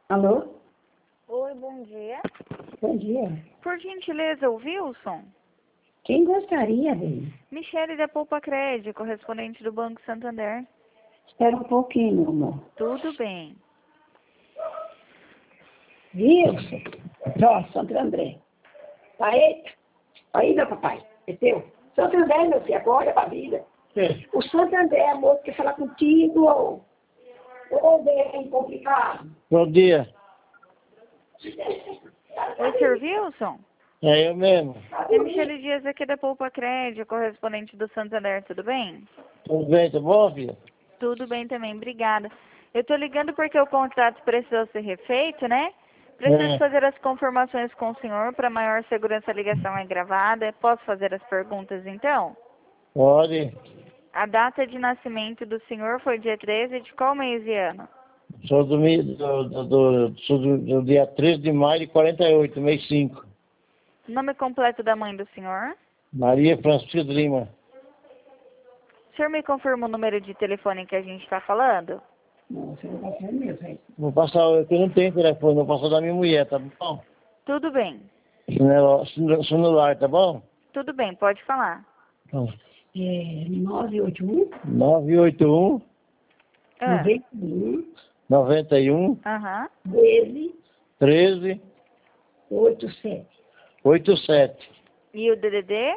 Alô? Oi, bom dia. Bom dia. Por gentileza, o Wilson? Quem gostaria, bem? Michele da Poupa Crédito, correspondente do Banco Santander. Espera um pouquinho, meu amor. Tudo bem. Wilson. Ó, Santo André. Aí, meu papai. É teu. Santo André, meu filho, agora pra vida. O Santo André, moço, quer falar contigo. Ô, bem complicado. Bom dia. Oi, Sr. Wilson? É eu mesmo. É Michele Dias aqui da Poupa Crédito, correspondente do Santander, tudo bem? Tudo bem, tá bom, filho? Tudo bem também, obrigada. Eu tô ligando porque o contrato precisou ser refeito, né? Preciso fazer as confirmações com o senhor. Para maior segurança, a ligação é gravada. Posso fazer as perguntas, então? Pode. A data de nascimento do senhor foi dia 13 de qual mês e ano? Sou do dia 13 de maio de 48, mês 5. Nome completo da mãe do senhor? Maria Francisca de Lima. O senhor me confirma o número de telefone que a gente está falando? Não, você não tá falando mesmo, velho. Vou passar, eu não tenho telefone, vou passar da minha mulher, tá bom? Tudo bem. Celular, tá bom? Tudo bem, pode falar. Então, É 981 981 Ah, 91 91 aham. 13 13 87. 87. E o DDD?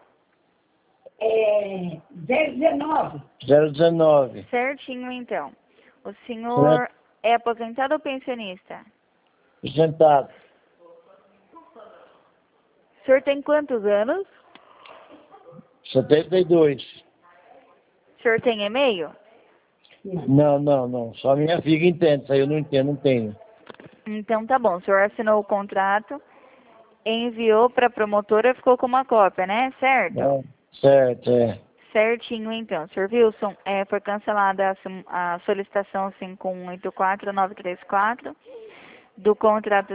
É 019. 019. Certinho, então. O senhor é aposentado ou pensionista? Sentado. O senhor tem quantos anos? 72. O senhor tem e-mail? Não. Só minha filha entende. Isso aí eu não entendo, não tenho. Então tá bom. O senhor assinou o contrato, enviou para a promotora, ficou com uma cópia, né? Certo? É, certo, é. Certinho, então. Sr. Wilson, foi cancelada a solicitação 5184934 do contrato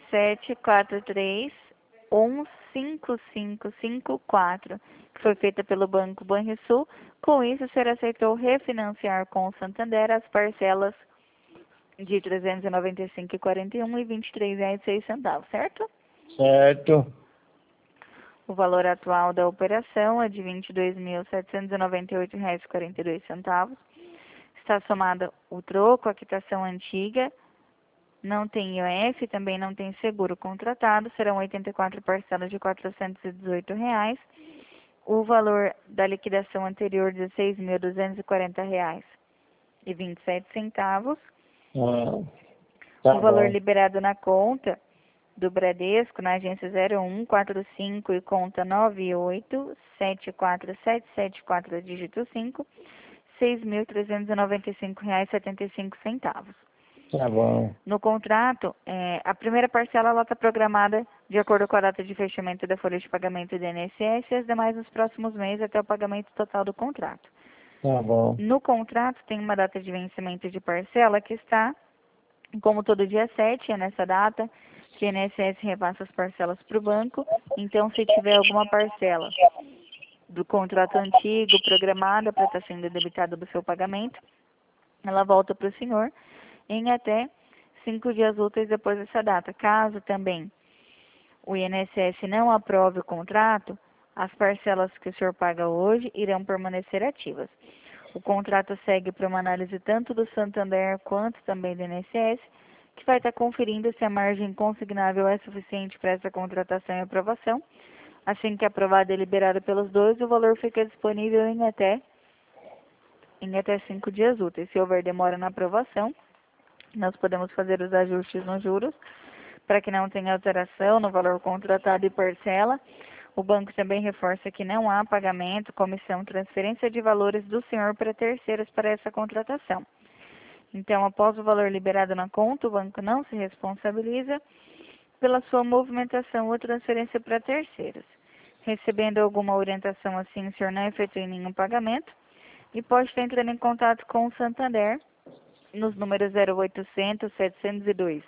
3743-15554, que foi feita pelo Banco Banrisul. Com isso, o senhor aceitou refinanciar com o Santander as parcelas de R$ 395,41 e R$ 23,06, certo? Certo. O valor atual da operação é de R$ 22.798,42. Está somado o troco, a quitação antiga, não tem IOF, também não tem seguro contratado, serão 84 parcelas de R$ 418. O valor da liquidação anterior, R$ 16.240,27. Tá O valor bom. liberado na conta do Bradesco, na agência 0145 e conta 9874774, dígito 5, R$ 6.395,75. Tá bom. No contrato, a primeira parcela está programada de acordo com a data de fechamento da folha de pagamento do INSS e as demais nos próximos meses até o pagamento total do contrato. Tá bom. No contrato tem uma data de vencimento de parcela que está, como todo dia 7, é nessa data, que o INSS repassa as parcelas para o banco. Então, se tiver alguma parcela do contrato antigo programada para estar sendo debitada do seu pagamento, ela volta para o senhor em até 5 dias úteis depois dessa data. Caso também o INSS não aprove o contrato, as parcelas que o senhor paga hoje irão permanecer ativas. O contrato segue para uma análise tanto do Santander quanto também do INSS, que vai estar conferindo se a margem consignável é suficiente para essa contratação e aprovação. Assim que aprovado e liberado pelos dois, o valor fica disponível em até 5 dias úteis. Se houver demora na aprovação, nós podemos fazer os ajustes nos juros para que não tenha alteração no valor contratado e parcela. O banco também reforça que não há pagamento, comissão, transferência de valores do senhor para terceiros para essa contratação. Então, após o valor liberado na conta, o banco não se responsabiliza pela sua movimentação ou transferência para terceiros. Recebendo alguma orientação assim, o senhor não efetua nenhum pagamento e pode estar entrando em contato com o Santander nos números 0800 702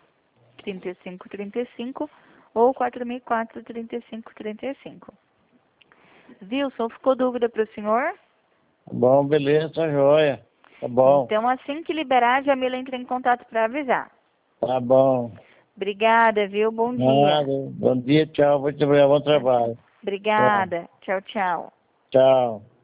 3535 ou 4004 3535. Wilson, ficou dúvida para o senhor? Bom, beleza, tá joia. Tá bom. Então, assim que liberar, a Jamila entra em contato para avisar. Tá bom. Obrigada, viu? Bom dia. Nada. Bom dia, tchau. Muito obrigado, bom trabalho. Obrigada. Tchau, tchau. Tchau.